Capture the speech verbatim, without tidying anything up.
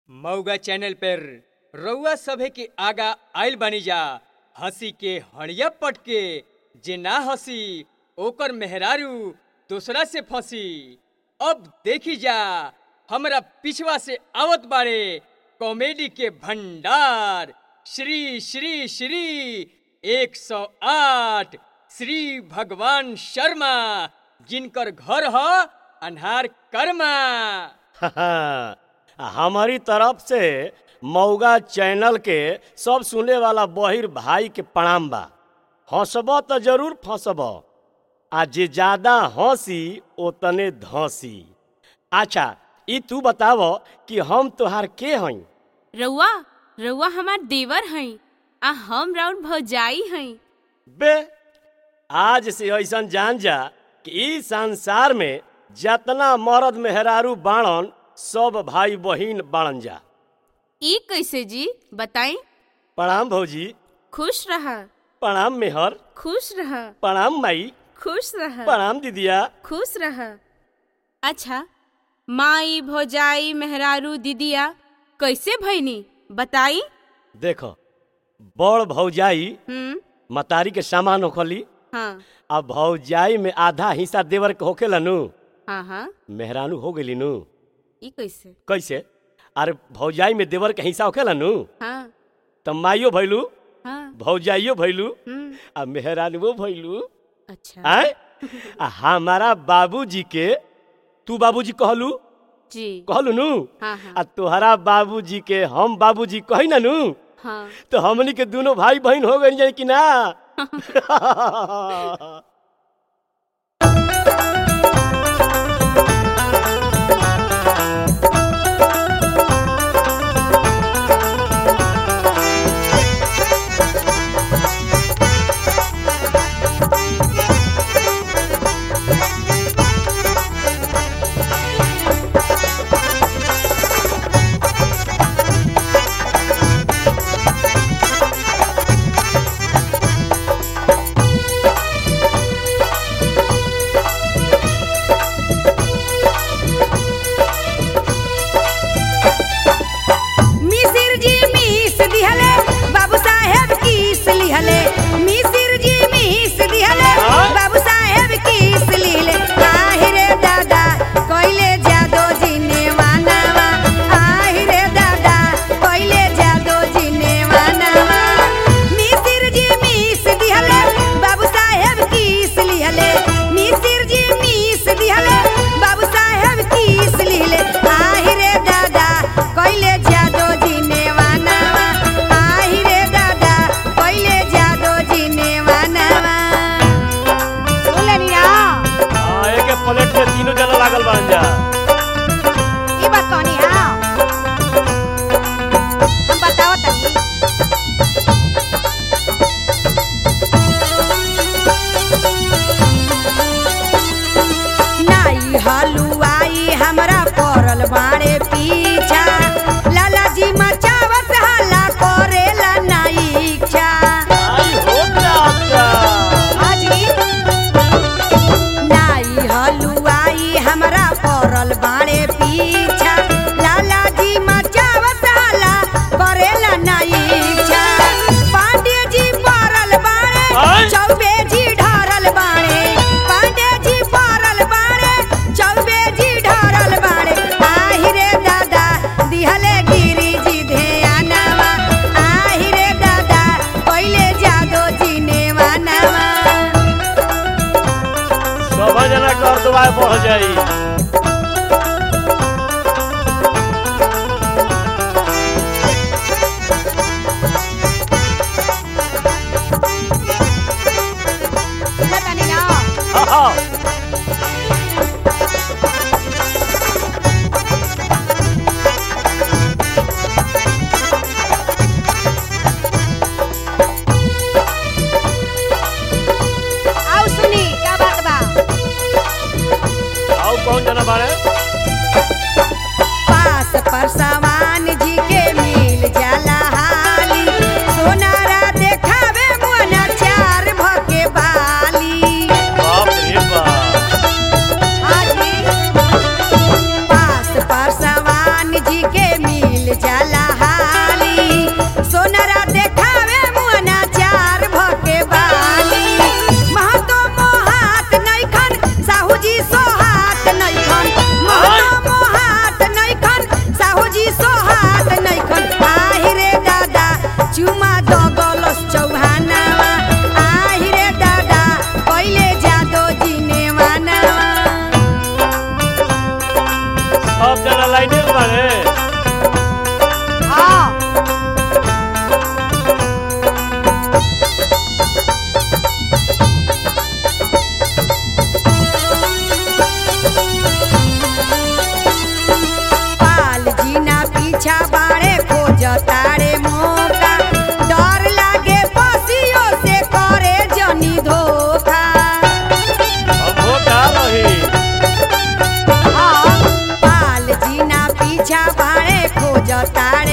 मऊगा चैनल पर रउआ सभे के आगा आइल बानी जा। हंसी के हड़िया पटके जे ना हंसी ओकर मेहरारू दूसरा से फंसी। अब देखी जा हमरा पिछवा से आवत बारे कॉमेडी के भंडार श्री श्री श्री एक सौ आठ श्री भगवान शर्मा, जिनकर घर ह अन्हार कर्मा। हमारी तरफ से मऊगा चैनल के सब सुने वाला बहिर भाई के प्रणाम बा। हंसब तो जरूर फंसब, आ जे ज्यादा हंसी ओतने धंसी। अच्छा ई तू बताव कि हम तोहार के हई? रउआ रउआ हमार देवर हई आ हम राउर भौजाई हई। बे आज से ऐसन जान जा कि ई संसार में जितना मर्द मेहरारू बाणन सब भाई बहिन बाणन जा। ई कैसे जी बताई? प्रणाम भौजी। खुश रहा। प्रणाम मेहर। खुश रहा। प्रणाम माई। खुश रहा। प्रणाम दीदिया। खुश रहा। अच्छा माई भौजाई मेहरारू दीदिया कैसे भईनी बताई? देखो बड़ भौजाई हम्म मतारी के सामान होखली, हाँ अब भौजाई में आधा हिस्सा देवर के होखेला नु, हाँ हाँ मेहरानू हो गइली नु। ई कैसे? कैसे? अरे भौजाई में देवर के हिस्सा होखेला नु, हाँ त माइयो भइलू, हाँ भौजाइयो भइलू, हम्म आ मेहरानुओ भइलू। अच्छा आय आ हमारा बाबूजी के तू बाबूजी कहलू जी कहलू नु, हाँ हाँ आ तोहरा बाबूजी के हम बाबूजी कही ना नु, हाँ तो हमनी के दोनों भाई बहन हो गई जाए कि ना? बढ़ जाई। कौन जना बारे? पास पर समान जी के मिल जाला हाली, सोनारा देखावे मोना चार भके बाली। बाप रे बाप। हाजी पास पर समान जी के मिल चुमा दगलस चौहानावा आहि रे दादा पहिले जादो जिने मानावा सब जना लाइने में बाड़े हाँ पाल जीना पीछा बाड़े खोज तारे मौका डर लागे पसियो से करे जनी धोखा अब हो का रही हाँ पाल जीना पीछा बाड़े खोज तारे